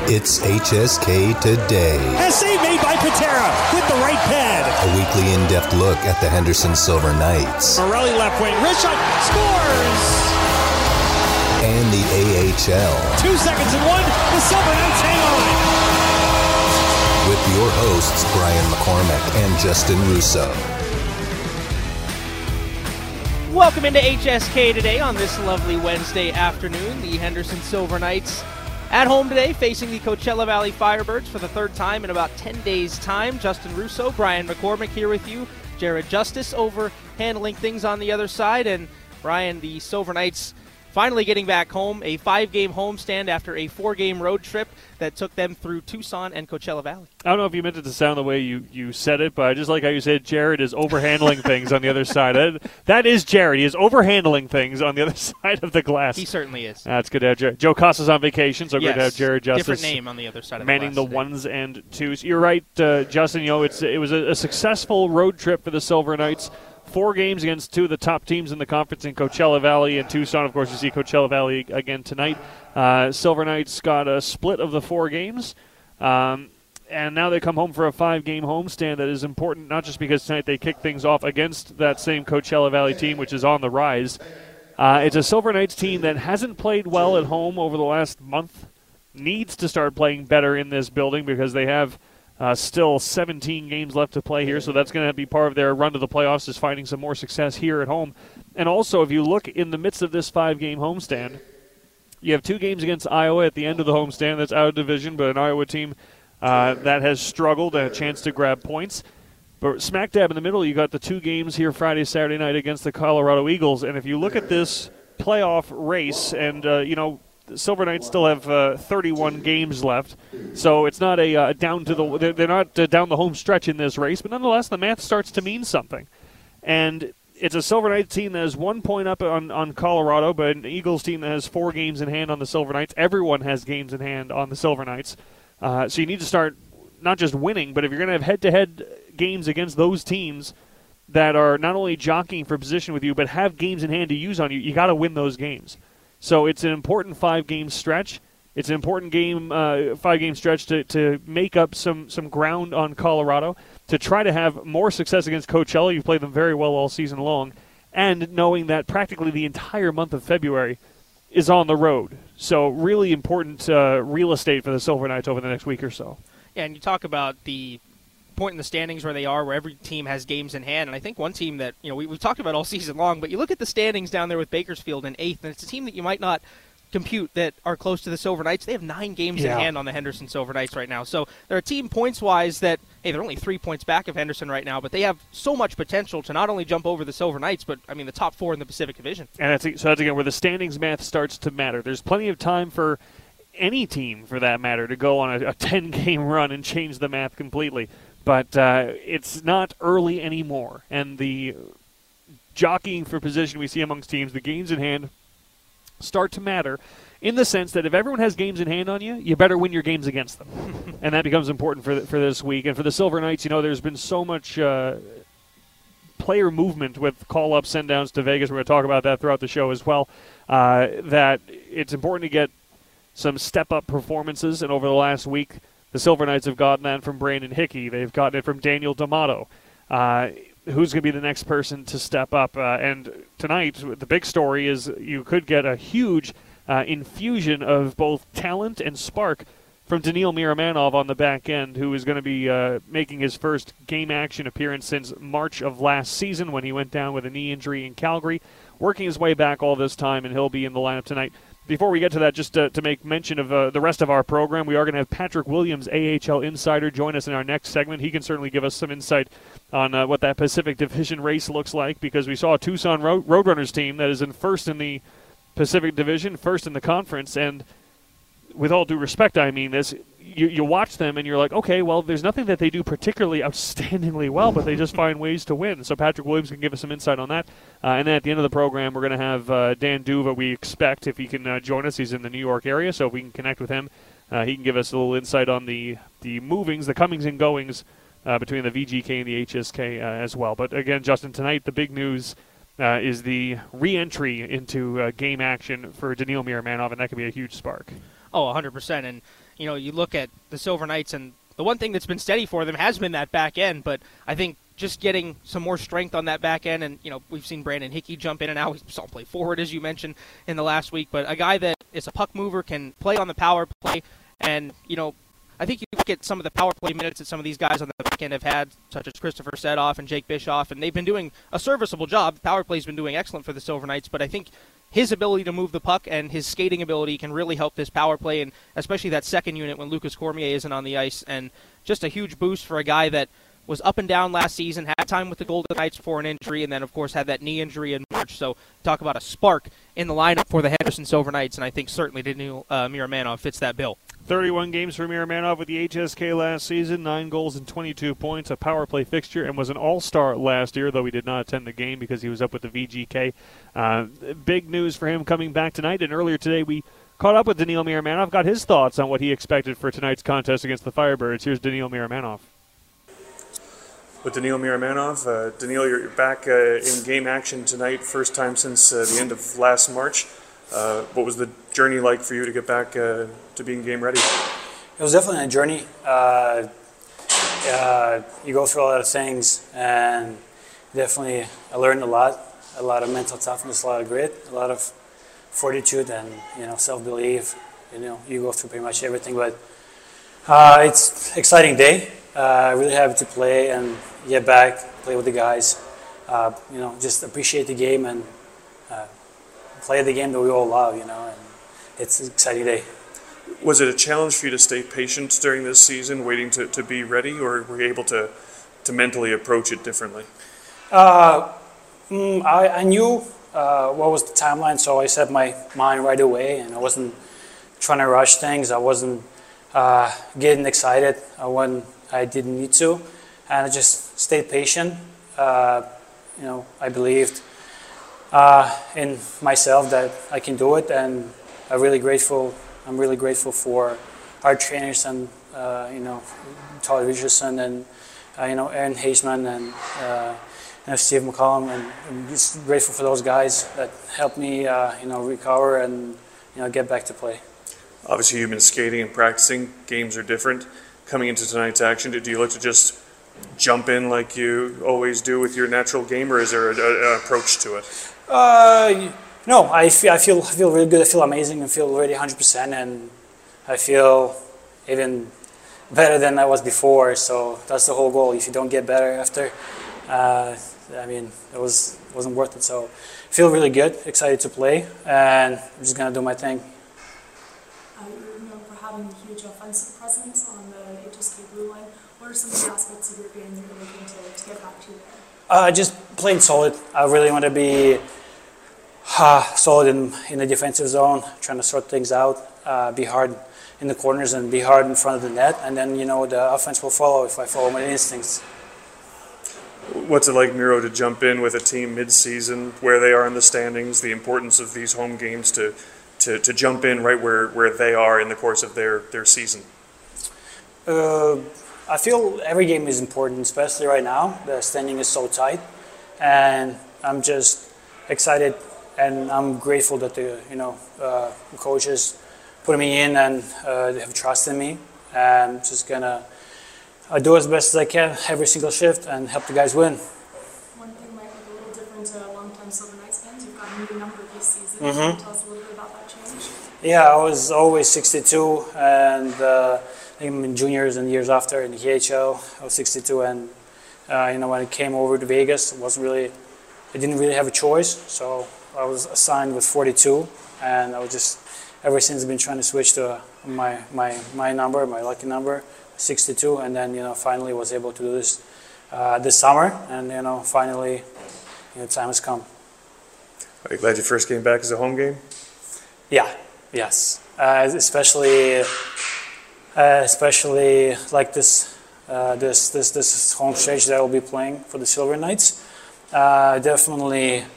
It's HSK Today. A save made by Patera with the right pad. A weekly in-depth look at the Henderson Silver Knights. Morelli left wing, wrist shot, scores! And the AHL. 2 seconds and one, the Silver Knights hang on. With your hosts, Brian McCormick and Justin Russo. Welcome into HSK Today on this lovely Wednesday afternoon. The Henderson Silver Knights at home today, facing the Coachella Valley Firebirds for the third time in about 10 days' time. Justin Russo, Brian McCormick here with you. Jared Justice over handling things on the other side. And Brian, the Silver Knights finally getting back home, a 5-game homestand after a 4-game road trip that took them through Tucson and Coachella Valley. I don't know if you meant it to sound the way you said it, but I just like how you said Jared is overhandling things on the other side. That is Jared. He is overhandling things on the other side of the glass. He certainly is. That's good to have Jared. Joe Costa's on vacation, so good to have Jared Justice. Different name on the other side of the manning glass the today. Ones and twos. You're right, Justin. You know, it was a successful road trip for the Silver Knights. 4 games against 2 of the top teams in the conference in Coachella Valley and Tucson. Of course, you see Coachella Valley again tonight. Silver Knights got a split of the 4 games, and now they come home for a 5-game homestand that is important, not just because tonight they kick things off against that same Coachella Valley team, which is on the rise. It's a Silver Knights team that hasn't played well at home over the last month, needs to start playing better in this building because they have still 17 games left to play here, so that's going to be part of their run to the playoffs, is finding some more success here at home. And also, if you look in the midst of this 5-game homestand, you have 2 games against Iowa at the end of the homestand. That's out of division, but an Iowa team that has struggled and a chance to grab points. But smack dab in the middle, you got the 2 games here Friday, Saturday night against the Colorado Eagles. And if you look at this playoff race, and, the Silver Knights still have 31 games left, so it's not a down to the they're not down the home stretch in this race, but nonetheless the math starts to mean something. And it's a Silver Knights team that has 1 point up on Colorado, but an Eagles team that has 4 games in hand on the Silver Knights. Everyone has games in hand on the Silver Knights, so you need to start not just winning, but if you're going to have head-to-head games against those teams that are not only jockeying for position with you, but have games in hand to use on you, you got to win those games. So it's an important 5-game stretch. It's an important 5-game stretch to make up some ground on Colorado, to try to have more success against Coachella. You've played them very well all season long, and knowing that practically the entire month of February is on the road. So really important real estate for the Silver Knights over the next week or so. Yeah, and you talk about the point in the standings where they are, where every team has games in hand. And I think one team that, we've talked about all season long, but you look at the standings down there with Bakersfield in 8th, and it's a team that you might not compute that are close to the Silver Knights. They have 9 games in hand on the Henderson Silver Knights right now. So they're a team points-wise that, hey, they're only 3 points back of Henderson right now, but they have so much potential to not only jump over the Silver Knights, but, the top 4 in the Pacific Division. And that's again where the standings math starts to matter. There's plenty of time for any team, for that matter, to go on a 10-game run and change the math completely. But it's not early anymore. And the jockeying for position we see amongst teams, the games in hand, start to matter in the sense that if everyone has games in hand on you, you better win your games against them. And that becomes important for this week. And for the Silver Knights, there's been so much player movement with call-ups, send-downs to Vegas. We're going to talk about that throughout the show as well, that it's important to get some step-up performances. And over the last week, the Silver Knights have gotten that from Brandon Hickey. They've gotten it from Daniel D'Amato. Who's going to be the next person to step up? And tonight, the big story is you could get a huge infusion of both talent and spark from Daniil Miramanov on the back end, who is going to be making his first game action appearance since March of last season when he went down with a knee injury in Calgary, working his way back all this time, and he'll be in the lineup tonight. Before we get to that, just to make mention of the rest of our program, we are going to have Patrick Williams, AHL Insider, join us in our next segment. He can certainly give us some insight on what that Pacific Division race looks like, because we saw a Tucson Roadrunners team that is in first in the Pacific Division, first in the conference, and with all due respect, I mean this, you watch them and you're like, okay, well, there's nothing that they do particularly outstandingly well, but they just find ways to win. So Patrick Williams can give us some insight on that. And then at the end of the program, we're going to have Dan Duva, we expect, if he can join us. He's in the New York area, so if we can connect with him, he can give us a little insight on the movings, the comings and goings between the VGK and the HSK as well. But again, Justin, tonight the big news is the re-entry into game action for Daniil Miramanov, and that could be a huge spark. Oh, 100%. And, you look at the Silver Knights, and the one thing that's been steady for them has been that back end, but I think just getting some more strength on that back end, and, we've seen Brandon Hickey jump in and out. We saw him play forward, as you mentioned, in the last week, but a guy that is a puck mover, can play on the power play, and, I think you look at some of the power play minutes that some of these guys on the back end have had, such as Christopher Sedoff and Jake Bischoff, and they've been doing a serviceable job. The power play's been doing excellent for the Silver Knights, but I think his ability to move the puck and his skating ability can really help this power play, and especially that second unit when Lucas Cormier isn't on the ice, and just a huge boost for a guy that was up and down last season, had time with the Golden Knights before an injury, and then, of course, had that knee injury in March. So talk about a spark in the lineup for the Henderson Silver Knights, and I think certainly Daniil Miramanov fits that bill. 31 games for Miramanov with the HSK last season, 9 goals and 22 points, a power play fixture, and was an all-star last year, though he did not attend the game because he was up with the VGK. Big news for him coming back tonight, and earlier today we caught up with Daniil Miramanov, got his thoughts on what he expected for tonight's contest against the Firebirds. Here's Daniil Miramanov. With Daniil Miramanov. Daniil, you're back in game action tonight, first time since the end of last March. What was the journey like for you to get back to being game ready? It was definitely a journey. You go through a lot of things, and definitely I learned a lot of mental toughness, a lot of grit, a lot of fortitude, and self-belief. You go through pretty much everything, but it's an exciting day. Really happy to play and get back, play with the guys. Just appreciate the game and play the game that we all love. And it's an exciting day. Was it a challenge for you to stay patient during this season, waiting to be ready, or were you able to mentally approach it differently? I knew what was the timeline, so I set my mind right away, and I wasn't trying to rush things. I wasn't getting excited when I didn't need to, and I just stayed patient. I believed in myself that I can do it, and I'm really grateful for our trainers and Todd Richardson and Aaron Haseman and Steve McCollum, and I'm just grateful for those guys that helped me recover and get back to play. Obviously, you've been skating and practicing. Games are different. Coming into tonight's action, do you look to just jump in like you always do with your natural game, or is there an approach to it? No, I feel really good. I feel amazing. I feel already 100%, and I feel even better than I was before. So that's the whole goal. If you don't get better after, it wasn't worth it. So I feel really good, excited to play, and I'm just gonna do my thing. You're known for having a huge offensive presence on the HSK blue line. What are some of the aspects of your game that you're looking to get back to there? Just playing solid. I really want to be solid in the defensive zone, trying to sort things out, be hard in the corners and be hard in front of the net, and then the offense will follow if I follow my instincts. What's it like, Miro, to jump in with a team mid-season, where they are in the standings, the importance of these home games to jump in right where they are in the course of their season? I feel every game is important, especially right now. The standing is so tight, and I'm just excited, and I'm grateful that the coaches put me in and they have trust in me. And I'm just gonna do as best as I can every single shift and help the guys win. One thing might look a little different to long-time Silver Knights fans. You've got a new number this season. Mm-hmm. Can you tell us a little bit about that change? Yeah, I was always 62, and I think in juniors and years after in the KHL, I was 62, and when I came over to Vegas, I didn't really have a choice, so I was assigned with 42, and I was just ever since been trying to switch to my number, my lucky number, 62, and then finally was able to do this this summer, and finally time has come. Are you glad your first game back is a home game? Yeah. Yes. Especially like this home stretch that I will be playing for the Silver Knights. Definitely,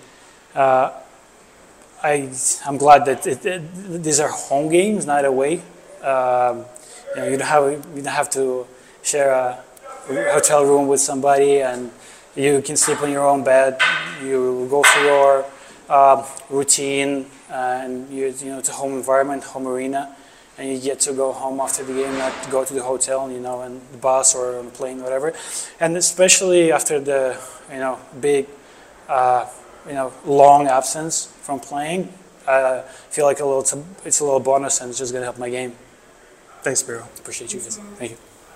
I'm glad that these are home games, not away. You don't have to share a hotel room with somebody, and you can sleep on your own bed. You go through your routine, and it's a home environment, home arena, and you get to go home after the game, not go to the hotel, and the bus or on the plane, whatever. And especially after the, big, long absence from playing, I feel like it's a little bonus, and it's just going to help my game. Thanks, Miro. Appreciate you guys. Thank you.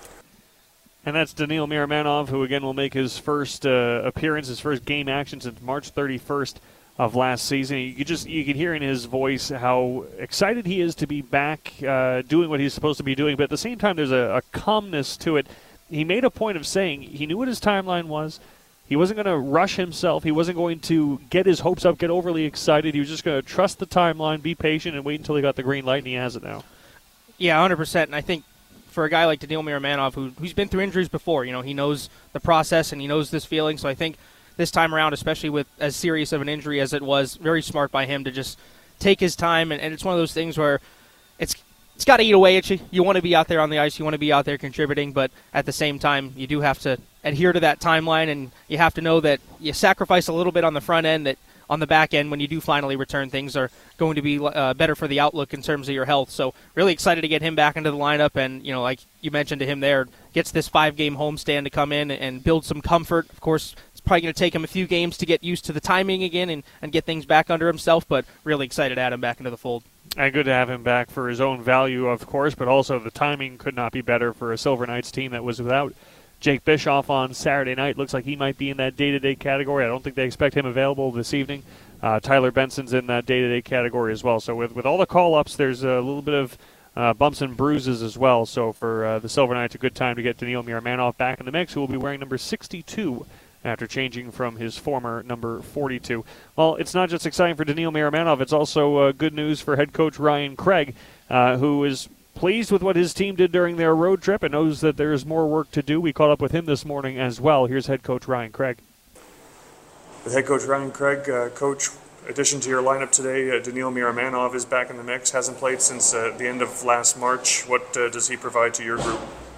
And that's Daniil Miramanov, who again will make his first appearance, his first game action since March 31st of last season. You can hear in his voice how excited he is to be back doing what he's supposed to be doing, but at the same time there's a calmness to it. He made a point of saying he knew what his timeline was. He wasn't going to rush himself. He wasn't going to get his hopes up, get overly excited. He was just going to trust the timeline, be patient, and wait until he got the green light, and he has it now. Yeah, 100%. And I think for a guy like Daniil Miramanov, who's been through injuries before, he knows the process and he knows this feeling. So I think this time around, especially with as serious of an injury as it was, very smart by him to just take his time. And it's one of those things where it's got to eat away at you. You want to be out there on the ice. You want to be out there contributing. But at the same time, you do have to adhere to that timeline. And you have to know that you sacrifice a little bit on the front end, that on the back end, when you do finally return, things are going to be better for the outlook in terms of your health. So really excited to get him back into the lineup. And, like you mentioned to him there, gets this 5-game homestand to come in and build some comfort. Of course, it's probably going to take him a few games to get used to the timing again and get things back under himself, but really excited to add him back into the fold. And good to have him back for his own value, of course, but also the timing could not be better for a Silver Knights team that was without Jake Bischoff on Saturday night. Looks like he might be in that day-to-day category. I don't think they expect him available this evening. Tyler Benson's in that day-to-day category as well. So with all the call-ups, there's a little bit of bumps and bruises as well. So for the Silver Knights, a good time to get Daniil Miramanov back in the mix, who will be wearing number 62 after changing from his former number 42. Well, it's not just exciting for Daniil Miramanov. It's also good news for head coach Ryan Craig, who is pleased with what his team did during their road trip and knows that there is more work to do. We caught up with him this morning as well. Here's head coach Ryan Craig. With head coach Ryan Craig, coach, addition to your lineup today, Daniil Miramanov is back in the mix, hasn't played since the end of last March. What does he provide to your group?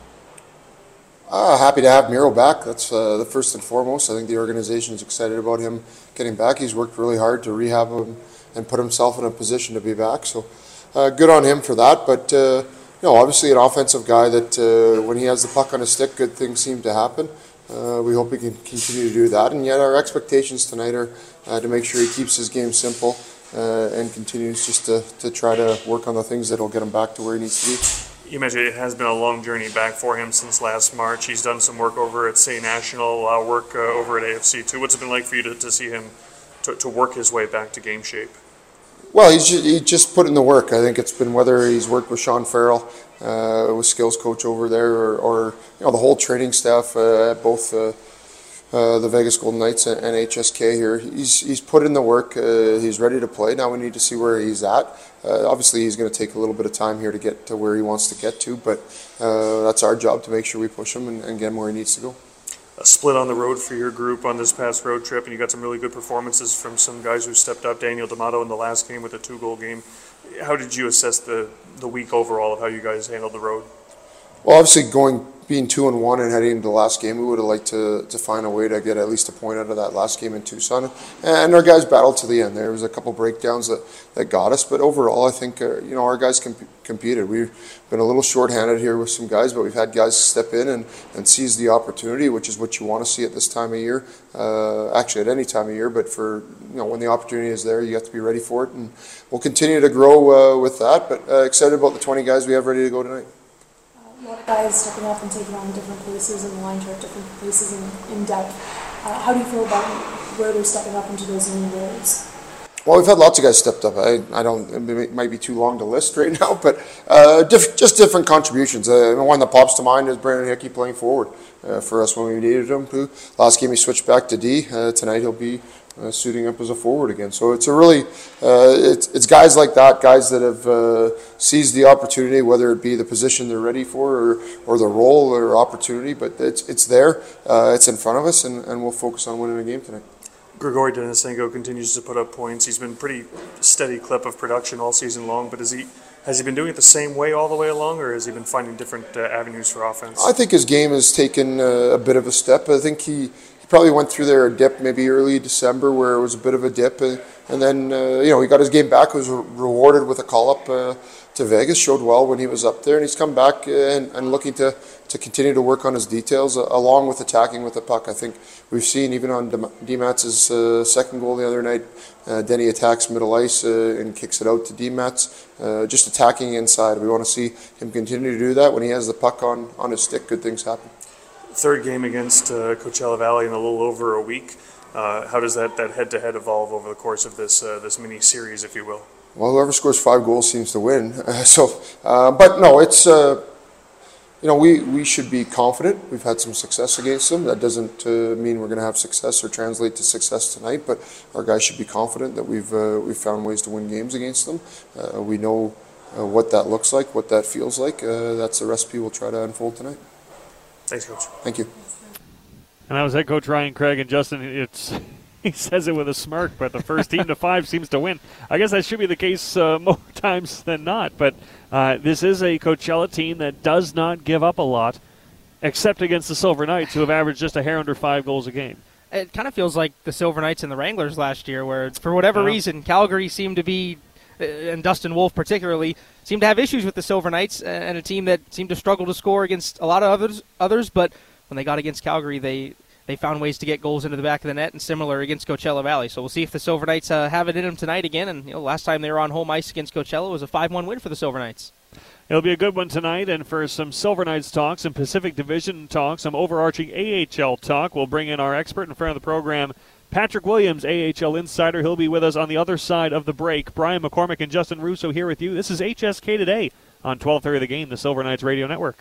Happy to have Miro back. That's the first and foremost. I think the organization is excited about him getting back. He's worked really hard to rehab him and put himself in a position to be back. So good on him for that. But obviously an offensive guy that when he has the puck on his stick, good things seem to happen. We hope he can continue to do that. And yet our expectations tonight are to make sure he keeps his game simple and continues just to try to work on the things that will get him back to where he needs to be. You mentioned it has been a long journey back for him since last March. He's done some work over at St. National, work over at AFC too. What's it been like for you to see him to work his way back to game shape? Well, he just put in the work. I think it's been whether he's worked with Sean Farrell, with skills coach over there, or the whole training staff at both the Vegas Golden Knights and HSK here. He's put in the work. He's ready to play. Now we need to see where he's at. Obviously, he's going to take a little bit of time here to get to where he wants to get to, but that's our job to make sure we push him and get him where he needs to go. A split on the road for your group on this past road trip, and you got some really good performances from some guys who stepped up. Daniel D'Amato in the last game with a 2-goal game. How did you assess the week overall of how you guys handled the road? Well, obviously being 2-1 and heading into the last game, we would have liked to find a way to get at least a point out of that last game in Tucson. And our guys battled to the end. There was a couple breakdowns that got us, but overall, I think our guys competed. We've been a little short-handed here with some guys, but we've had guys step in and seize the opportunity, which is what you want to see at this time of year. Actually, at any time of year, but for when the opportunity is there, you have to be ready for it. And we'll continue to grow with that. But excited about the 20 guys we have ready to go tonight. A lot of guys stepping up and taking on different places in the line chart, different places in depth. How do you feel about where they're stepping up into those new roles? Well, we've had lots of guys stepped up. It might be too long to list right now, but just different contributions. The one that pops to mind is Brandon Hickey playing forward for us when we needed him to. Last game he switched back to D. Tonight he'll be suiting up as a forward again. So it's a really, it's guys like that, guys that have seized the opportunity, whether it be the position they're ready for or the role or opportunity, but it's there, it's in front of us, and we'll focus on winning a game tonight. Grigory Denisenko continues to put up points. He's been pretty steady clip of production all season long, but has he been doing it the same way all the way along, or has he been finding different avenues for offense? I think his game has taken a bit of a step. I think he probably went through there a dip maybe early December where it was a bit of a dip, and then he got his game back. Was rewarded with a call up to Vegas. Showed well when he was up there, and he's come back and looking to continue to work on his details along with attacking with the puck. I think we've seen even on DMAT's second goal the other night, Denny attacks middle ice and kicks it out to DMAT's, just attacking inside. We want to see him continue to do that. When he has the puck on his stick, good things happen. Third game against Coachella Valley in a little over a week. How does that head-to-head evolve over the course of this mini series, if you will? Well, whoever scores 5 goals seems to win. But no, it's we should be confident. We've had some success against them. That doesn't mean we're going to have success or translate to success tonight. But our guys should be confident that we've found ways to win games against them. We know what that looks like, what that feels like. That's the recipe we'll try to unfold tonight. Thanks, Coach. Thank you. And that was head coach Ryan Craig, and Justin, he says it with a smirk, but the first team to 5 seems to win. I guess that should be the case more times than not, but this is a Coachella team that does not give up a lot, except against the Silver Knights, who have averaged just a hair under 5 goals a game. It kind of feels like the Silver Knights and the Wranglers last year, where for whatever reason, Calgary seemed to be, and Dustin Wolf particularly, seemed to have issues with the Silver Knights, and a team that seemed to struggle to score against a lot of others, but when they got against Calgary, they found ways to get goals into the back of the net, and similar against Coachella Valley. So we'll see if the Silver Knights have it in them tonight again. And last time they were on home ice against Coachella was a 5-1 win for the Silver Knights. It'll be a good one tonight, and for some Silver Knights talk, some Pacific Division talk, some overarching AHL talk, we'll bring in our expert in front of the program, Patrick Williams, AHL insider. He'll be with us on the other side of the break. Brian McCormick and Justin Russo here with you. This is HSK Today on 12:30 The Game, the Silver Knights Radio Network.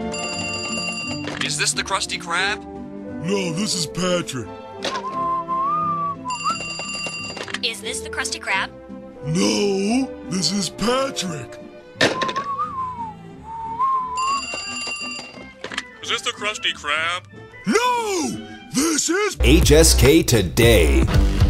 Is this the Krusty Krab? No, this is Patrick. Is this the Krusty Krab? No, this is Patrick. Is this the Krusty Krab? No, this is HSK Today.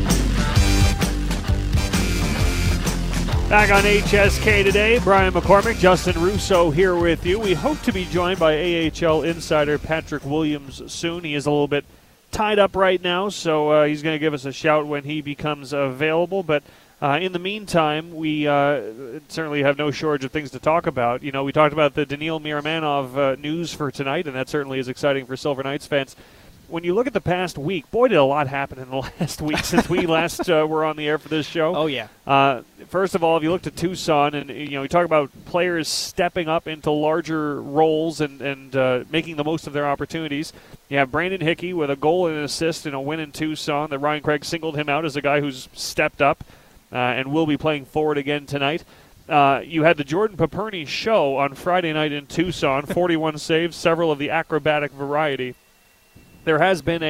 Back on HSK Today, Brian McCormick, Justin Russo here with you. We hope to be joined by AHL insider Patrick Williams soon. He is a little bit tied up right now, so he's going to give us a shout when he becomes available. But in the meantime, we certainly have no shortage of things to talk about. We talked about the Daniil Miramanov news for tonight, and that certainly is exciting for Silver Knights fans. When you look at the past week, boy, did a lot happen in the last week since we last were on the air for this show. Oh, yeah. First of all, if you look to Tucson, and you talk about players stepping up into larger roles and making the most of their opportunities. You have Brandon Hickey with a goal and an assist in a win in Tucson. That Ryan Craig singled him out as a guy who's stepped up and will be playing forward again tonight. You had the Jordan Paperny show on Friday night in Tucson, 41 saves, several of the acrobatic variety. There has been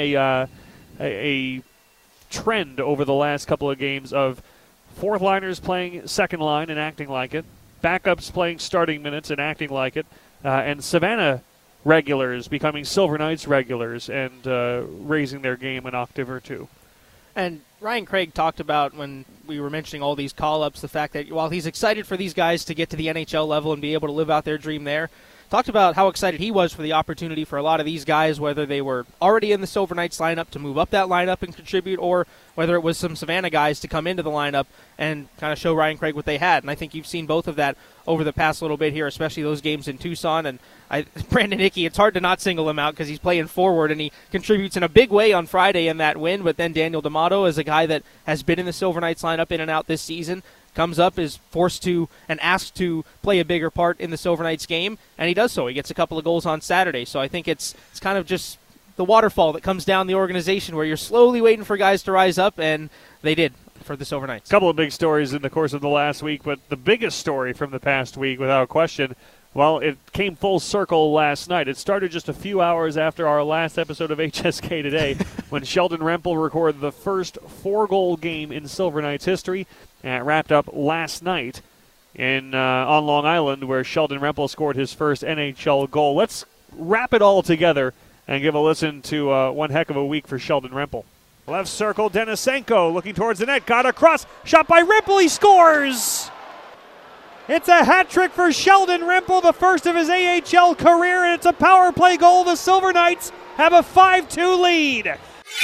a trend over the last couple of games of fourth liners playing second line and acting like it, backups playing starting minutes and acting like it, and Savannah regulars becoming Silver Knights regulars and raising their game an octave or two. And Ryan Craig talked about, when we were mentioning all these call-ups, the fact that while he's excited for these guys to get to the NHL level and be able to live out their dream there, talked about how excited he was for the opportunity for a lot of these guys, whether they were already in the Silver Knights lineup to move up that lineup and contribute, or whether it was some Savannah guys to come into the lineup and kind of show Ryan Craig what they had. And I think you've seen both of that over the past little bit here, especially those games in Tucson. And Brandon Hickey, it's hard to not single him out because he's playing forward and he contributes in a big way on Friday in that win. But then Daniel D'Amato is a guy that has been in the Silver Knights lineup in and out this season, comes up, is forced to and asked to play a bigger part in the Silver Knights game, and he does so. He gets a couple of goals on Saturday. So I think it's kind of just the waterfall that comes down the organization where you're slowly waiting for guys to rise up, and they did for the Silver Knights. A couple of big stories in the course of the last week, but the biggest story from the past week, without question, well, it came full circle last night. It started just a few hours after our last episode of HSK Today when Sheldon Rempel recorded the first 4-goal game in Silver Knights history, and it wrapped up last night on Long Island where Sheldon Rempel scored his first NHL goal. Let's wrap it all together and give a listen to one heck of a week for Sheldon Rempel. Left circle, Denisenko looking towards the net, got across, shot by Rempel, he scores! It's a hat trick for Sheldon Rempel, the first of his AHL career, and it's a power play goal. The Silver Knights have a 5-2 lead.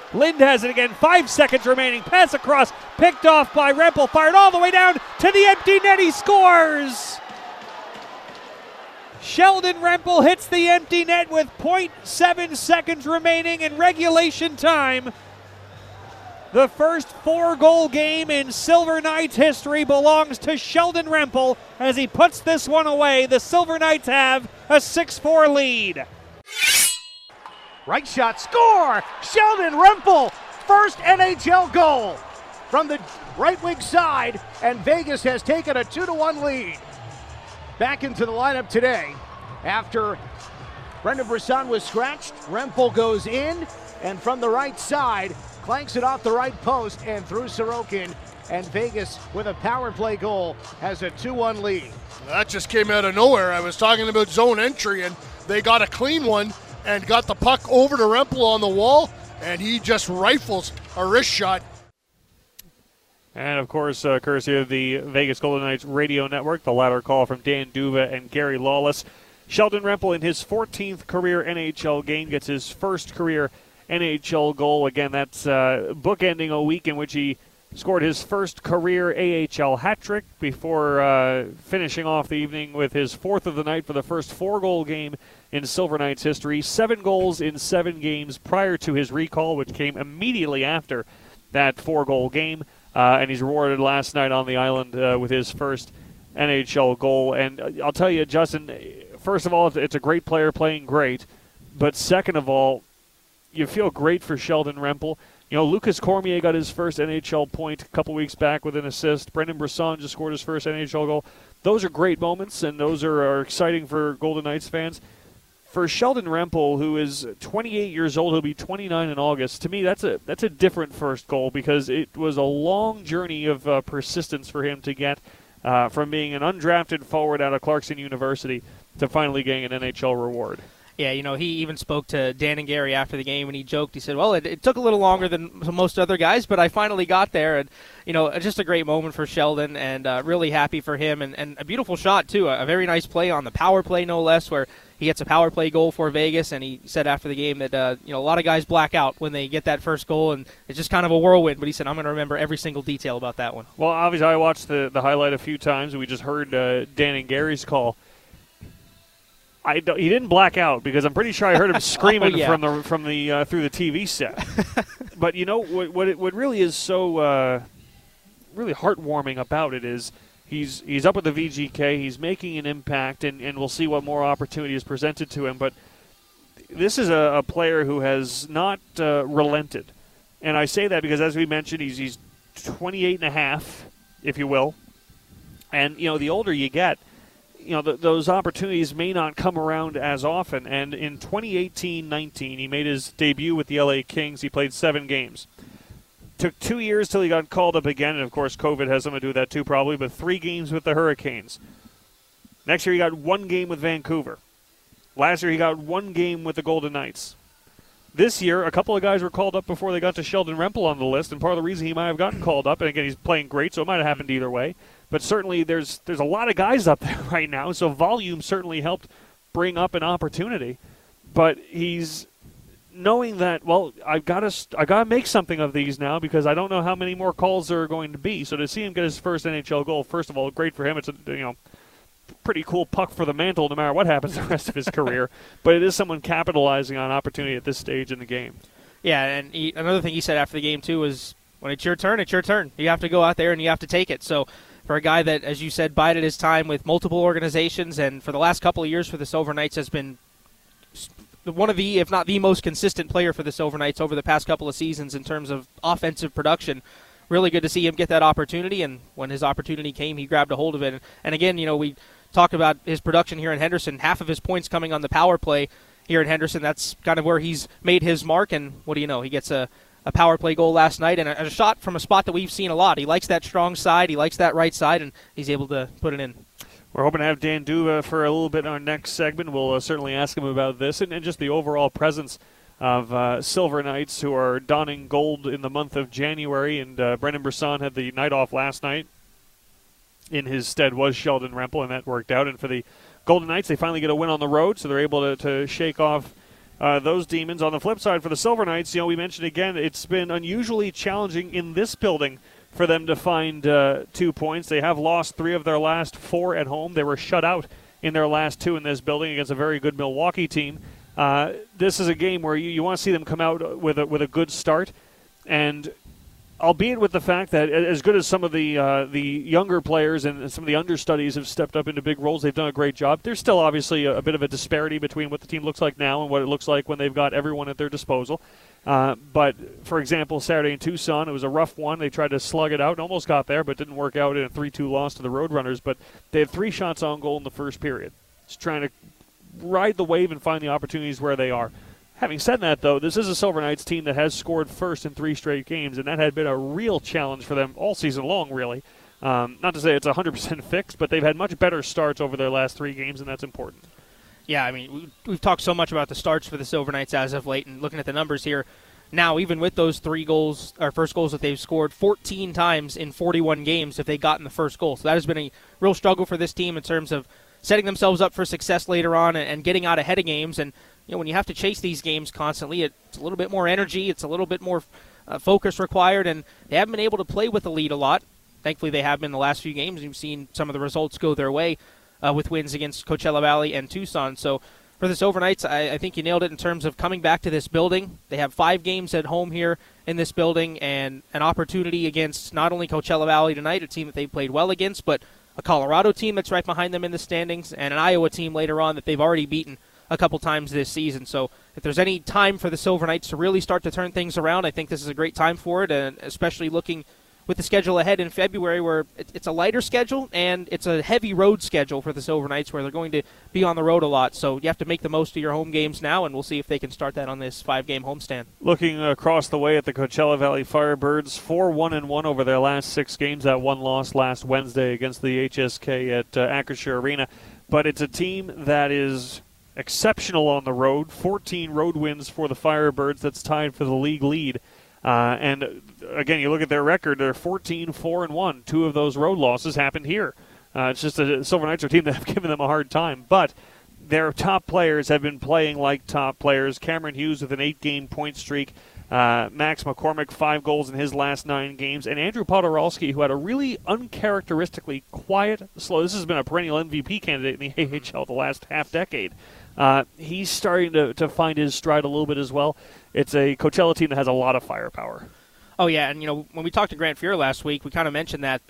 Lind has it again. 5 seconds remaining. Pass across. Picked off by Rempel. Fired all the way down to the empty net. He scores! Sheldon Rempel hits the empty net with 0.7 seconds remaining in regulation time. The first 4-goal game in Silver Knights history belongs to Sheldon Rempel as he puts this one away. The Silver Knights have a 6-4 lead. Right shot, score! Sheldon Rempel, first NHL goal from the right wing side, and Vegas has taken a 2-1 lead. Back into the lineup today after Brendan Brisson was scratched. Rempel goes in, and from the right side, clanks it off the right post and through Sorokin, and Vegas with a power play goal has a 2-1 lead. That just came out of nowhere. I was talking about zone entry, and they got a clean one and got the puck over to Rempel on the wall, and he just rifles a wrist shot. And, of course, courtesy of the Vegas Golden Knights radio network, the latter call from Dan Duva and Gary Lawless. Sheldon Rempel, in his 14th career NHL game, gets his first career NHL goal. Again, that's bookending a week in which he scored his first career AHL hat trick before finishing off the evening with his 4th of the night for the first 4-goal game in Silver Knights history. 7 goals in 7 games prior to his recall, which came immediately after that 4-goal game. And he's rewarded last night on the island with his first NHL goal. And I'll tell you, Justin, first of all, it's a great player playing great. But second of all, you feel great for Sheldon Rempel. You know, Lucas Cormier got his first NHL point a couple weeks back with an assist. Brendan Brisson just scored his first NHL goal. Those are great moments, and those are exciting for Golden Knights fans. For Sheldon Rempel, who is 28 years old, he'll be 29 in August. To me, that's a different first goal because it was a long journey of persistence for him to get from being an undrafted forward out of Clarkson University to finally getting an NHL reward. Yeah, you know, he even spoke to Dan and Gary after the game, and he joked. He said, well, it took a little longer than most other guys, but I finally got there. And, you know, just a great moment for Sheldon, and really happy for him. And a beautiful shot, too. A very nice play on the power play, no less, where he gets a power play goal for Vegas. And he said after the game that, you know, a lot of guys black out when they get that first goal, and it's just kind of a whirlwind. But he said, I'm going to remember every single detail about that one. Well, obviously, I watched the highlight a few times, and we just heard Dan and Gary's call. He didn't black out because I'm pretty sure I heard him screaming from the through the TV set. But you know what really is so really heartwarming about it is he's up with the VGK, he's making an impact, and we'll see what more opportunity is presented to him. But this is a player who has not relented, and I say that because as we mentioned, he's 28 and a half, if you will, and you know the older you get. You know, those opportunities may not come around as often. And in 2018-19, he made his debut with the LA Kings. He played 7 games. Took 2 years till he got called up again. And, of course, COVID has something to do with that too probably. But 3 games with the Hurricanes. Next year he got 1 game with Vancouver. Last year he got 1 game with the Golden Knights. This year, a couple of guys were called up before they got to Sheldon Rempel on the list. And part of the reason he might have gotten called up, and again, he's playing great, so it might have happened either way. But certainly there's a lot of guys up there right now, so volume certainly helped bring up an opportunity. But he's knowing that, well, I've got to make something of these now because I don't know how many more calls there are going to be. So to see him get his first NHL goal, first of all, great for him. It's a pretty cool puck for the mantle no matter what happens the rest of his career. But it is someone capitalizing on opportunity at this stage in the game. Yeah, and another thing he said after the game too was when it's your turn, it's your turn. You have to go out there and you have to take it. So for a guy that, as you said, bided his time with multiple organizations and for the last couple of years for the Silver Knights has been one of the, if not the most consistent player for the Silver Knights over the past couple of seasons in terms of offensive production. Really good to see him get that opportunity, and when his opportunity came, he grabbed a hold of it. And again, you know, we talk about his production here in Henderson. Half of his points coming on the power play here in Henderson. That's kind of where he's made his mark, and what do you know? He gets a power play goal last night and a shot from a spot that we've seen a lot. He likes that strong side. He likes that right side, and he's able to put it in. We're hoping to have Dan Duva for a little bit in our next segment. We'll certainly ask him about this and just the overall presence of Silver Knights, who are donning gold in the month of January. And Brendan Brisson had the night off last night. In his stead was Sheldon Rempel, and that worked out. And for the Golden Knights, they finally get a win on the road, so they're able to shake off those Demons. On the flip side, for the Silver Knights, we mentioned again, it's been unusually challenging in this building for them to find 2 points. They have lost 3 of their last 4 at home. They were shut out in their last 2 in this building against a very good Milwaukee team. This is a game where you want to see them come out with a good start, and albeit with the fact that as good as some of the younger players and some of the understudies have stepped up into big roles, they've done a great job. There's still obviously a bit of a disparity between what the team looks like now and what it looks like when they've got everyone at their disposal. But, for example, Saturday in Tucson, it was a rough one. They tried to slug it out and almost got there, but didn't work out in a 3-2 loss to the Roadrunners. But they had 3 shots on goal in the first period. Just trying to ride the wave and find the opportunities where they are. Having said that, though, this is a Silver Knights team that has scored first in 3 straight games, and that had been a real challenge for them all season long, really. Not to say it's 100% fixed, but they've had much better starts over their last 3 games, and that's important. Yeah, I mean, we've talked so much about the starts for the Silver Knights as of late, and looking at the numbers here, now even with those 3 goals, or first goals that they've scored 14 times in 41 games if they gotten the first goal. So that has been a real struggle for this team in terms of setting themselves up for success later on and getting out ahead of games. And when you have to chase these games constantly, it's a little bit more energy, it's a little bit more focus required, and they haven't been able to play with the lead a lot. Thankfully, they have been the last few games. You've seen some of the results go their way with wins against Coachella Valley and Tucson. So for the Silver Knights, I think you nailed it in terms of coming back to this building. They have 5 games at home here in this building and an opportunity against not only Coachella Valley tonight, a team that they played well against, but a Colorado team that's right behind them in the standings, and an Iowa team later on that they've already beaten a couple times this season. So if there's any time for the Silver Knights to really start to turn things around, I think this is a great time for it, and especially looking with the schedule ahead in February where it's a lighter schedule and it's a heavy road schedule for the Silver Knights where they're going to be on the road a lot. So you have to make the most of your home games now, and we'll see if they can start that on this 5-game homestand. Looking across the way at the Coachella Valley Firebirds, 4-1-1 over their last 6 games. That one loss last Wednesday against the HSK at Acrisure Arena. But it's a team that is exceptional on the road. 14 road wins for the Firebirds. That's tied for the league lead. And again, you look at their record, they're 14-4-1. 2 of those road losses happened here. It's just a Silver Knights are a team that have given them a hard time. But their top players have been playing like top players. Cameron Hughes with an 8-game point streak. Max McCormick, 5 goals in his last 9 games. And Andrew Podorowski, who had a really uncharacteristically quiet, slow. This has been a perennial MVP candidate in the AHL the last half-decade. He's starting to find his stride a little bit as well. It's a Coachella team that has a lot of firepower. Oh, yeah, and, when we talked to Grant Fuhr last week, we kind of mentioned that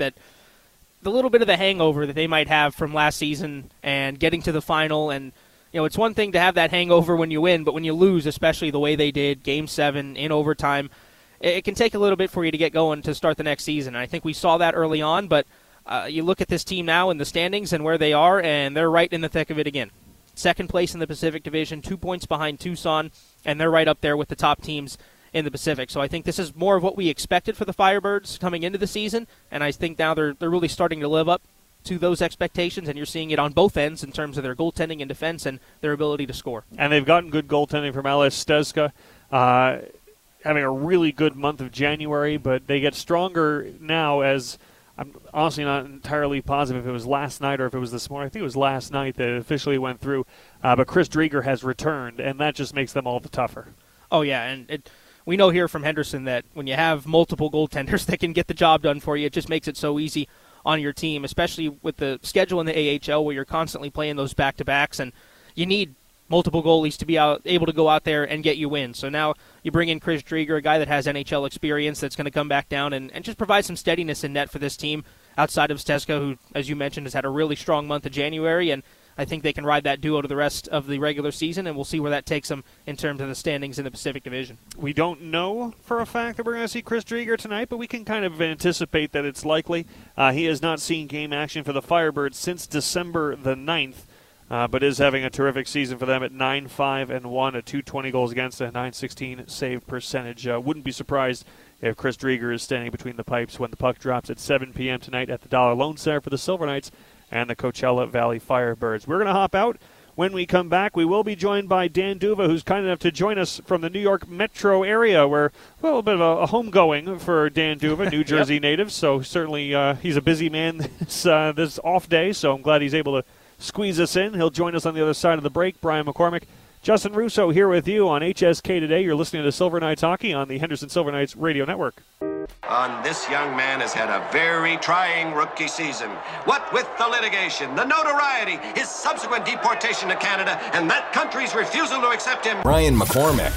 the little bit of the hangover that they might have from last season and getting to the final, and, it's one thing to have that hangover when you win, but when you lose, especially the way they did, Game 7 in overtime, it can take a little bit for you to get going to start the next season. And I think we saw that early on, but you look at this team now in the standings and where they are, and they're right in the thick of it again. Second place in the Pacific Division, 2 points behind Tucson, and they're right up there with the top teams in the Pacific. So I think this is more of what we expected for the Firebirds coming into the season, and I think now they're really starting to live up to those expectations, and you're seeing it on both ends in terms of their goaltending and defense and their ability to score. And they've gotten good goaltending from Ales Stezka, having a really good month of January, but they get stronger now as I'm honestly not entirely positive if it was last night or if it was this morning. I think it was last night that it officially went through. But Chris Drieger has returned, and that just makes them all the tougher. Oh, yeah, and we know here from Henderson that when you have multiple goaltenders that can get the job done for you, it just makes it so easy on your team, especially with the schedule in the AHL where you're constantly playing those back-to-backs, and you need multiple goalies to be able to go out there and get you wins. So now you bring in Chris Drieger, a guy that has NHL experience that's going to come back down and just provide some steadiness in net for this team outside of Stezka, who, as you mentioned, has had a really strong month of January, and I think they can ride that duo to the rest of the regular season, and we'll see where that takes them in terms of the standings in the Pacific Division. We don't know for a fact that we're going to see Chris Drieger tonight, but we can kind of anticipate that it's likely. He has not seen game action for the Firebirds since December the 9th. But is having a terrific season for them at 9-5-1, a 220 goals against, a 916 save percentage. Wouldn't be surprised if Chris Drieger is standing between the pipes when the puck drops at 7 p.m. tonight at the Dollar Loan Center for the Silver Knights and the Coachella Valley Firebirds. We're going to hop out. When we come back, we will be joined by Dan Duva, who's kind enough to join us from the New York metro area, where, well, a bit of a homegoing for Dan Duva, New Jersey Yep. native. So certainly he's a busy man this off day, so I'm glad he's able to squeeze us in. He'll join us on the other side of the break. Brian McCormick Justin Russo here with you on HSK Today. You're listening to Silver Knights Hockey on the Henderson Silver Knights Radio Network. This young man has had a very trying rookie season. What with the litigation, the notoriety, his subsequent deportation to Canada, and that country's refusal to accept him. Ryan McCormick.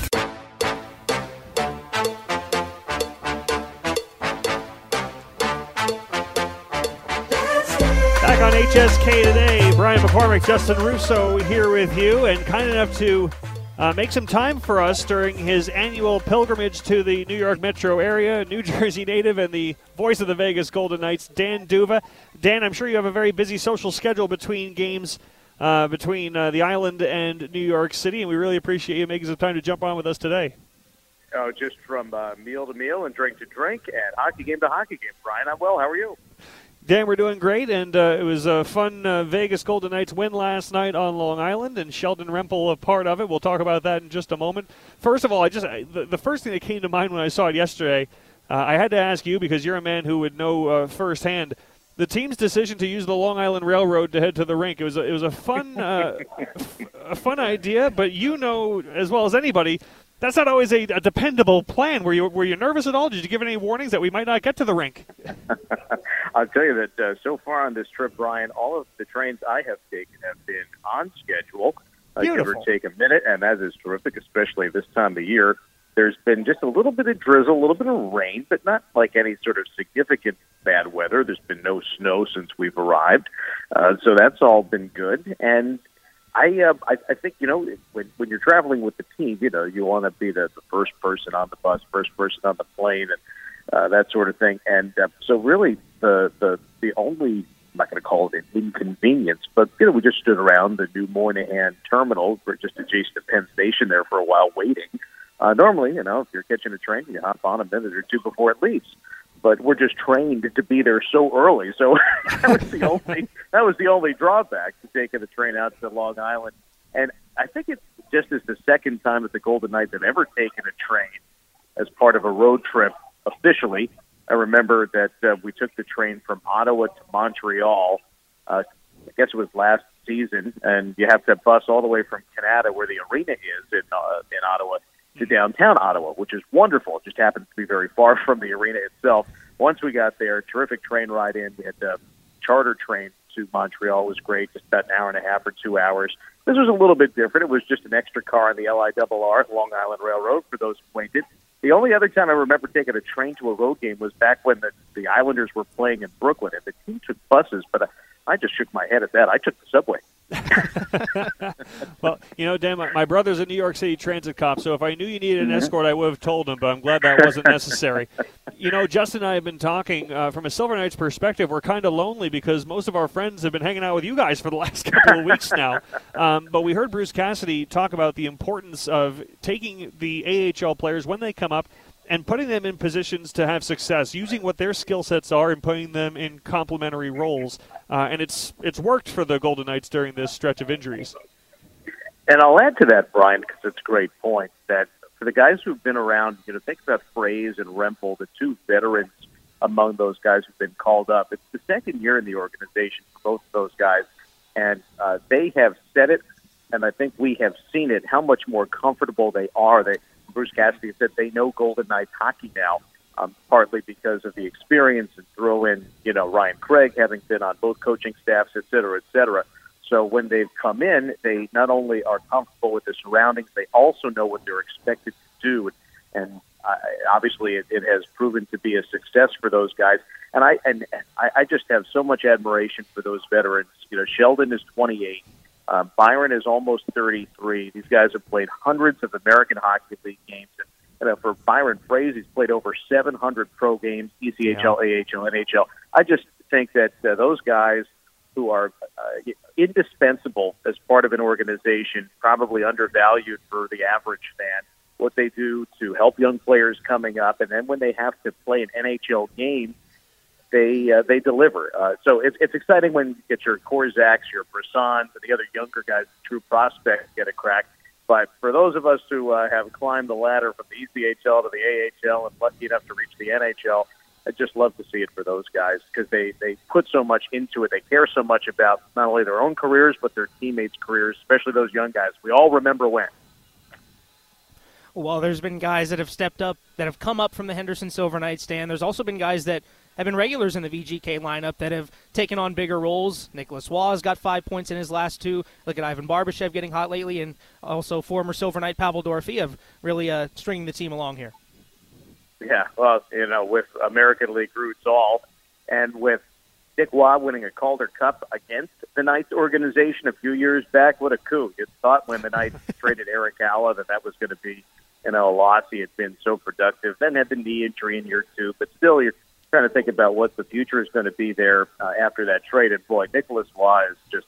Back on HSK Today, Brian McCormick, Justin Russo here with you, and kind enough to make some time for us during his annual pilgrimage to the New York metro area, New Jersey native and the voice of the Vegas Golden Knights, Dan D'Uva. Dan, I'm sure you have a very busy social schedule between games between the island and New York City, and we really appreciate you making some time to jump on with us today. Oh, just from meal to meal and drink to drink and hockey game to hockey game. Brian, I'm well. How are you? Dan, we're doing great, and it was a fun Vegas Golden Knights win last night on Long Island, and Sheldon Rempel a part of it. We'll talk about that in just a moment. First of all, the first thing that came to mind when I saw it yesterday, I had to ask you, because you're a man who would know firsthand, the team's decision to use the Long Island Railroad to head to the rink. It was a fun a fun idea, but you know as well as anybody, that's not always a dependable plan. Were you nervous at all? Did you give any warnings that we might not get to the rink? I'll tell you that so far on this trip, Brian, all of the trains I have taken have been on schedule, give or take a minute, and that is terrific, especially this time of year. There's been just a little bit of drizzle, a little bit of rain, but not like any sort of significant bad weather. There's been no snow since we've arrived, so that's all been good. And I think, when you're traveling with the team, you want to be the first person on the bus, first person on the plane, and that sort of thing. And so really the only, I'm not going to call it an inconvenience, but, we just stood around the new Moynihan terminal, just adjacent to Penn Station there for a while waiting. Normally, if you're catching a train, you hop on a minute or two before it leaves. But we're just trained to be there so early, so that was the only drawback to taking the train out to Long Island. And I think it's just as the second time that the Golden Knights have ever taken a train as part of a road trip officially. I remember that we took the train from Ottawa to Montreal. I guess it was last season, and you have to bus all the way from Canada, where the arena is in Ottawa, to downtown Ottawa, which is wonderful. It just happens to be very far from the arena itself. Once we got there, terrific train ride in. We had the charter train to Montreal. It was great, just about an hour and a half or 2 hours. This was a little bit different. It was just an extra car on the LIRR, Long Island Railroad, for those acquainted. The only other time I remember taking a train to a road game was back when the Islanders were playing in Brooklyn, and the team took buses, but I just shook my head at that. I took the subway. Well, Dan, my brother's a New York City transit cop, so if I knew you needed an escort, I would have told him, but I'm glad that wasn't necessary. Justin and I have been talking from a Silver Knights perspective. We're kind of lonely because most of our friends have been hanging out with you guys for the last couple of weeks now. But we heard Bruce Cassidy talk about the importance of taking the AHL players when they come up and putting them in positions to have success, using what their skill sets are and putting them in complementary roles. And it's worked for the Golden Knights during this stretch of injuries. And I'll add to that, Brian, because it's a great point, that for the guys who've been around, think about Fraze and Rempel, the two veterans among those guys who've been called up. It's the second year in the organization for both of those guys, and they have said it, and I think we have seen it, how much more comfortable they are. Bruce Cassidy said they know Golden Knights hockey now, partly because of the experience, and throw in, Ryan Craig having been on both coaching staffs, et cetera, et cetera. So when they've come in, they not only are comfortable with the surroundings, they also know what they're expected to do. And obviously it has proven to be a success for those guys. And I just have so much admiration for those veterans. Sheldon is 28. Byron is almost 33. These guys have played hundreds of American Hockey League games. And for Byron Fraze, he's played over 700 pro games, ECHL, AHL, NHL. I just think that those guys who are indispensable as part of an organization, probably undervalued for the average fan, what they do to help young players coming up, and then when they have to play an NHL game, they deliver. So it's exciting when you get your Korzaks, your Brassans, and the other younger guys, true prospects, get a crack. But for those of us who have climbed the ladder from the ECHL to the AHL and lucky enough to reach the NHL, I just love to see it for those guys because they put so much into it. They care so much about not only their own careers, but their teammates' careers, especially those young guys. We all remember when. Well, there's been guys that have stepped up, that have come up from the Henderson Silver Knights, Dan. There's also been guys that have been regulars in the VGK lineup that have taken on bigger roles. Nicholas Waz got 5 points in his last two. Look at Ivan Barbashev getting hot lately, and also former Silver Knight Pavel Dorofeev really stringing the team along here. Yeah, well, with American League roots all, and with Nick Waugh winning a Calder Cup against the Knights organization a few years back, what a coup. You thought when the Knights traded Eric Alla that was going to be, a loss. He had been so productive. Then had the knee injury in year two, but still you're trying to think about what the future is going to be there after that trade. And boy, Nicholas Waugh is just,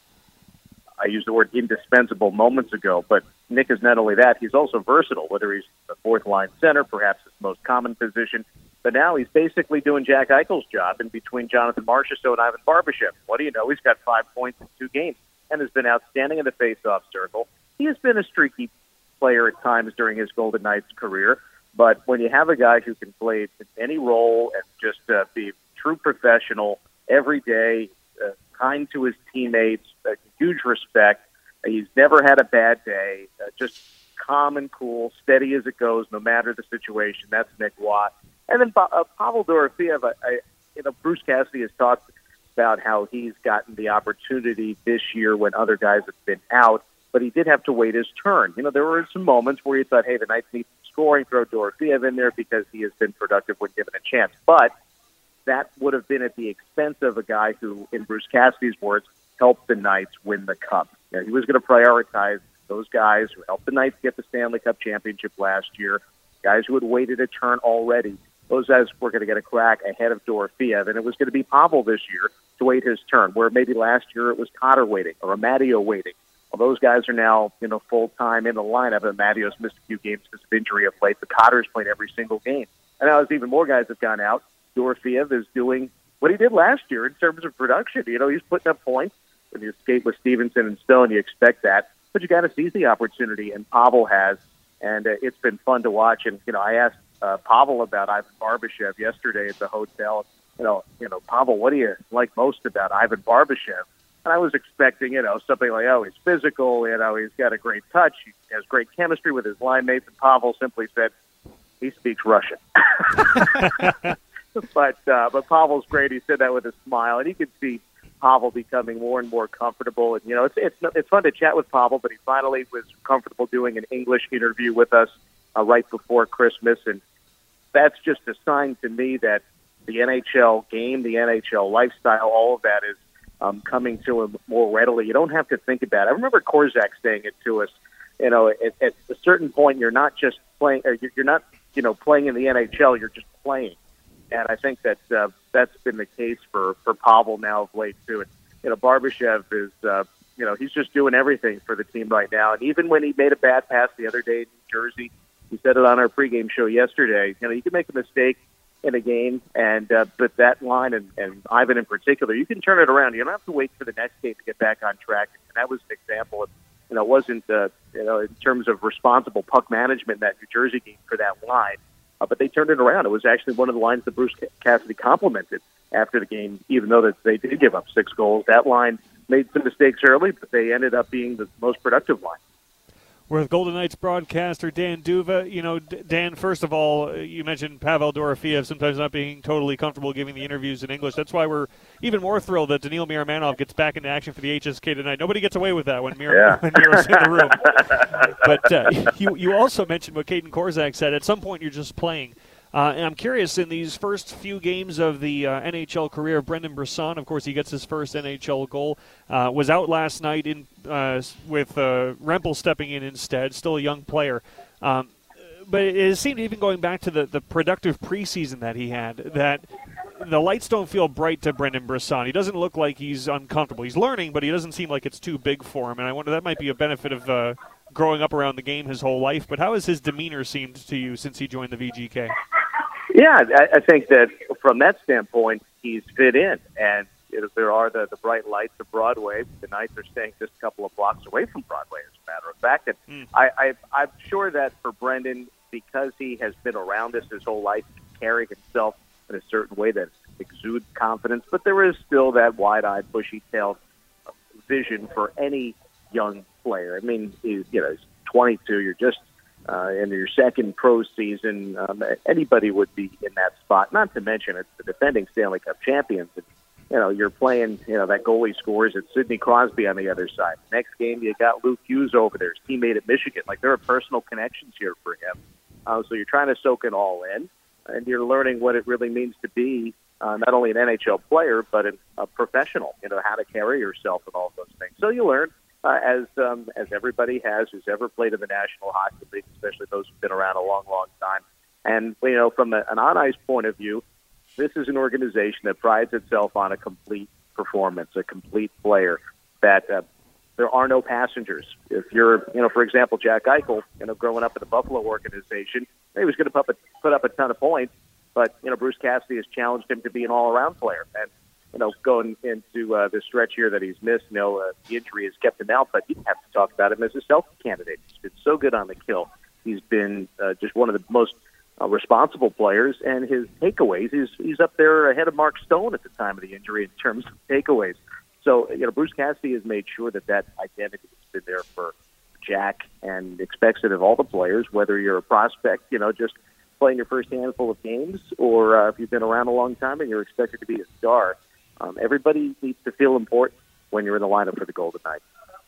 I used the word indispensable moments ago, but Nick is not only that, he's also versatile, whether he's the fourth-line center, perhaps his most common position. But now he's basically doing Jack Eichel's job in between Jonathan Marchessault and Ivan Barbashev. What do you know? He's got 5 points in 2 games and has been outstanding in the face-off circle. He has been a streaky player at times during his Golden Knights career, but when you have a guy who can play any role and just be a true professional every day, kind to his teammates, huge respect, he's never had a bad day, just calm and cool, steady as it goes, no matter the situation. That's Nick Watt. And then Pavel Dorofeev, Bruce Cassidy has talked about how he's gotten the opportunity this year when other guys have been out, but he did have to wait his turn. There were some moments where you thought, hey, the Knights need scoring, throw Dorofeev in there because he has been productive when given a chance. But that would have been at the expense of a guy who, in Bruce Cassidy's words, helped the Knights win the Cup. He was going to prioritize those guys who helped the Knights get the Stanley Cup championship last year, guys who had waited a turn already. Those guys were going to get a crack ahead of Dorofeev, and it was going to be Pavel this year to wait his turn, where maybe last year it was Cotter waiting or Amadio waiting. Well, those guys are now, full-time in the lineup, and Amadio's missed a few games because of injury of late, but Cotter's played every single game. And now as even more guys have gone out, Dorofeev is doing what he did last year in terms of production. He's putting up points. When you skate with Stevenson and Stone, you expect that. But you got to seize the opportunity, and Pavel has. And it's been fun to watch. And, I asked Pavel about Ivan Barbashev yesterday at the hotel. Pavel, what do you like most about Ivan Barbashev? And I was expecting, something like, he's physical, he's got a great touch, he has great chemistry with his line mates, and Pavel simply said, he speaks Russian. But Pavel's great. He said that with a smile, and you could see Pavel becoming more and more comfortable. And, it's fun to chat with Pavel, but he finally was comfortable doing an English interview with us right before Christmas, and that's just a sign to me that the NHL game, the NHL lifestyle, all of that is coming to him more readily. You don't have to think about it. I remember Korczak saying it to us. At a certain point, you're not just playing. Or you're not, playing in the NHL. You're just playing. And I think that that's been the case for Pavel now of late too. And Barbashev is, he's just doing everything for the team right now. And even when he made a bad pass the other day in New Jersey, he said it on our pregame show yesterday. You can make a mistake in a game, and but that line and Ivan in particular, you can turn it around. You don't have to wait for the next game to get back on track. And that was an example of, it wasn't, in terms of responsible puck management in that New Jersey game for that line, but they turned it around. It was actually one of the lines that Bruce Cassidy complimented after the game, even though that they did give up 6 goals. That line made some mistakes early, but they ended up being the most productive line. With Golden Knights broadcaster Dan Duva. Dan, first of all, you mentioned Pavel Dorofeev sometimes not being totally comfortable giving the interviews in English. That's why we're even more thrilled that Daniil Miromanov gets back into action for the HSK tonight. Nobody gets away with that when Miro's in the room. But you also mentioned what Caden Korczak said. At some point, you're just playing. And I'm curious, in these first few games of the NHL career of Brendan Brisson, of course, he gets his first NHL goal, was out last night with Rempel stepping in instead, still a young player. But it seemed, even going back to the productive preseason that he had, that the lights don't feel bright to Brendan Brisson. He doesn't look like he's uncomfortable. He's learning, but he doesn't seem like it's too big for him. And I wonder, that might be a benefit of growing up around the game his whole life. But how has his demeanor seemed to you since he joined the VGK? Yeah, I think that from that standpoint, he's fit in. And there are the bright lights of Broadway. The Knights are staying just a couple of blocks away from Broadway, as a matter of fact. And I'm sure that for Brendan, because he has been around this his whole life, carrying himself in a certain way that exudes confidence, but there is still that wide-eyed, bushy-tailed vision for any young player. I mean, he's 22. You're just in your second pro season. Anybody would be in that spot. Not to mention, it's the defending Stanley Cup champions. And, you're playing. That goalie scores. It's Sidney Crosby on the other side. Next game, you got Luke Hughes over there, his teammate at Michigan. Like, there are personal connections here for him. So you're trying to soak it all in, and you're learning what it really means to be not only an NHL player, but a professional, how to carry yourself and all those things. So you learn, as everybody has who's ever played in the National Hockey League, especially those who've been around a long, long time. And, from an on-ice point of view, this is an organization that prides itself on a complete performance, a complete player, that there are no passengers. If you're, for example, Jack Eichel, growing up in the Buffalo organization, he was going to put up a ton of points, but, Bruce Cassidy has challenged him to be an all-around player. And, going into the stretch here that he's missed, the injury has kept him out, but you have to talk about him as a Selke candidate. He's been so good on the kill. He's been just one of the most responsible players, and his takeaways, he's up there ahead of Mark Stone at the time of the injury in terms of takeaways. So, Bruce Cassidy has made sure that identity has been there for Jack and expects it of all the players, whether you're a prospect, just playing your first handful of games, or if you've been around a long time and you're expected to be a star. Everybody needs to feel important when you're in the lineup for the Golden Knights.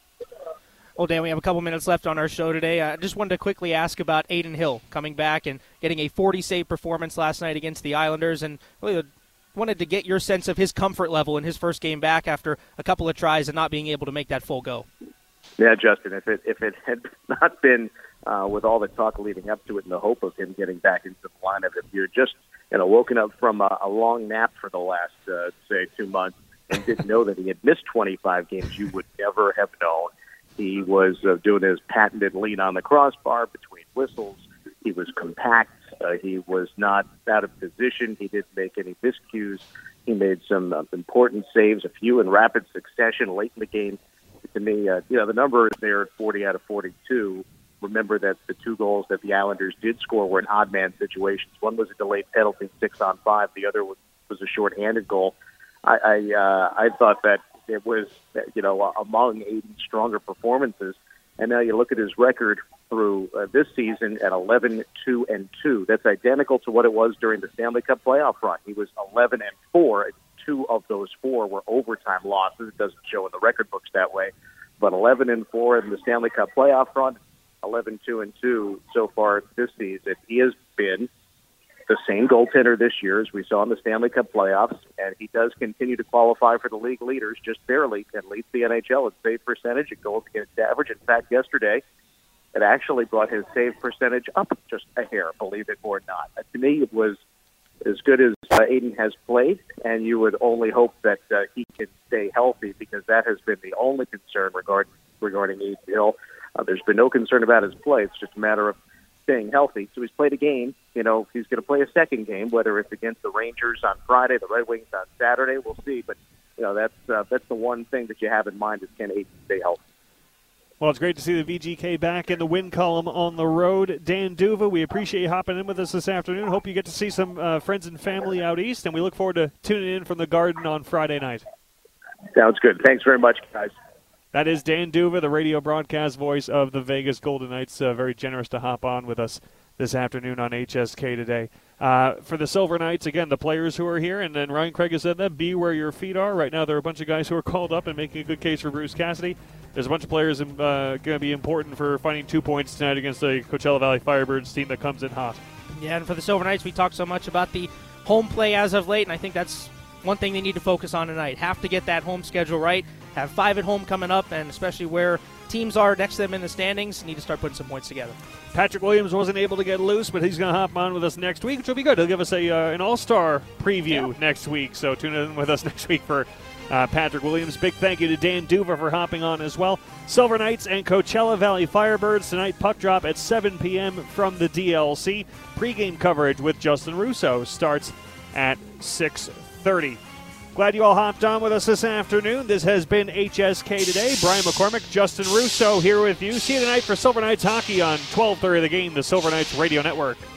Well, Dan, we have a couple minutes left on our show today. I just wanted to quickly ask about Adin Hill coming back and getting a 40-save performance last night against the Islanders, and really wanted to get your sense of his comfort level in his first game back after a couple of tries and not being able to make that full go. Yeah, Justin, if it had not been with all the talk leading up to it and the hope of him getting back into the lineup, if you're just woken up from a long nap for the last, say, 2 months and didn't know that he had missed 25 games, you would never have known. He was doing his patented lean on the crossbar between whistles. He was compact. He was not out of position. He didn't make any miscues. He made some important saves, a few in rapid succession late in the game. To me, the number there at 40 out of 42. Remember that the 2 goals that the Islanders did score were in odd man situations. One was a delayed penalty, 6-on-5. The other was a shorthanded goal. I thought that it was, among Adin's stronger performances. And now you look at his record through this season at 11-2-2. That's identical to what it was during the Stanley Cup playoff run. He was 11-4. 2 of those 4 were overtime losses. It doesn't show in the record books that way. But 11-4 in the Stanley Cup playoff run, 11-2-2 so far this season. He has been the same goaltender this year as we saw in the Stanley Cup playoffs, and he does continue to qualify for the league leaders just barely and leads the NHL in save percentage and goals against average. In fact, yesterday, it actually brought his save percentage up just a hair, believe it or not. To me, it was as good as Adin has played, and you would only hope that he can stay healthy, because that has been the only concern regarding Adin Hill. There's been no concern about his play. It's just a matter of staying healthy. So he's played a game. He's going to play a second game, whether it's against the Rangers on Friday, the Red Wings on Saturday. We'll see. But that's the one thing that you have in mind is, can Adin stay healthy? Well, it's great to see the VGK back in the win column on the road. Dan D'Uva, we appreciate you hopping in with us this afternoon. Hope you get to see some friends and family out east, and we look forward to tuning in from the Garden on Friday night. Sounds good. Thanks very much, guys. That is Dan D'Uva, the radio broadcast voice of the Vegas Golden Knights. Very generous to hop on with us this afternoon on HSK today. For the Silver Knights, again, the players who are here, and then Ryan Craig has said that, be where your feet are. Right now there are a bunch of guys who are called up and making a good case for Bruce Cassidy. There's a bunch of players going to be important for finding 2 points tonight against the Coachella Valley Firebirds team that comes in hot. Yeah, and for the Silver Knights, we talked so much about the home play as of late, and I think that's one thing they need to focus on tonight. Have to get that home schedule right. Have 5 at home coming up, and especially where teams are next to them in the standings, need to start putting some points together. Patrick Williams wasn't able to get loose, but he's going to hop on with us next week, which will be good. He'll give us an all-star preview next week, so tune in with us next week for Patrick Williams. Big thank you to Dan D'Uva for hopping on as well. Silver Knights and Coachella Valley Firebirds tonight. Puck drop at 7 p.m. from the DLC. Pre-game coverage with Justin Russo starts at 6:30. Glad you all hopped on with us this afternoon. This has been HSK Today. Brian McCormick, Justin Russo here with you. See you tonight for Silver Knights hockey on 12:30 The Game, the Silver Knights Radio Network.